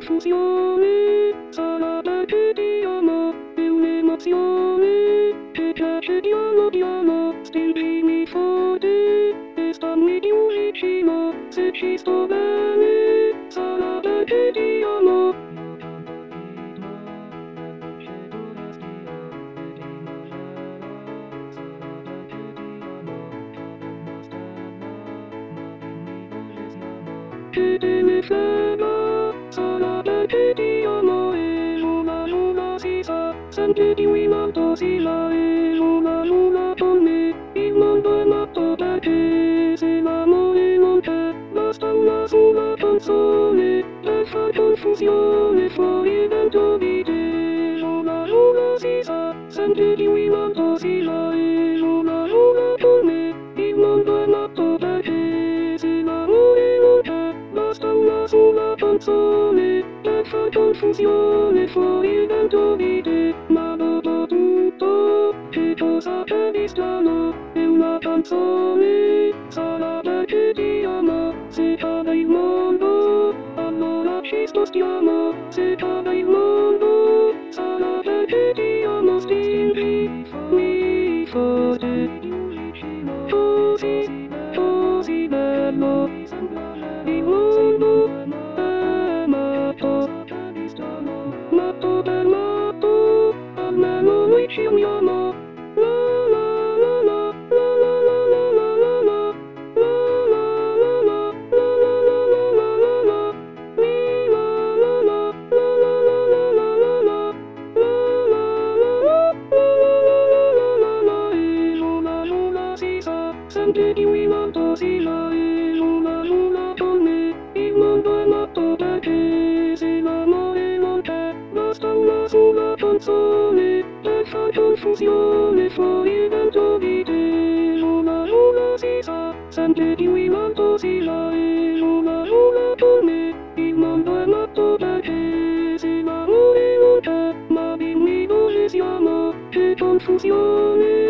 confusione, sarà che ti amo, è un'emozione, che piace piano, stringimi forte, e stammi più vicino, se ci sto bene, sarà che ti amo. Che te ne frega, sarà che ti amo e luna si sa, sente di qui molto si la e luna con me, il mondo è matto per te, se l'amore non c'è, basta una sola canzone, per far confusione fuori dentro di te, luna si sa, sente di qui molto si la e luna con me, il mondo è matto per te, se l'amore non c'è, basta una sola canzone, per far confusione fuori dentro di te, ma dopo tutto, che cosa c'è di strano, è una canzone, sarà perché ti amo, se cade il mondo, allora ci spostiamo, se cade il mondo, sarà perché ti amo, stringimi forte, così bello, il mondo è matto per matto, almeno noi ci amiamo. La la la la la la la la la la la la la la la la mi la la la la la la la la la e luna si sa, sente di qui molto si la e luna con me, il mondo è matto per te, se l'amore non c'è, basta una sola canzone, per far confusione fuori dentro di te, luna si sa, sente di qui molto si la e luna con me, il mondo è matto per te, se l'amore non c'è, ma dimmi dove siamo, che confusione.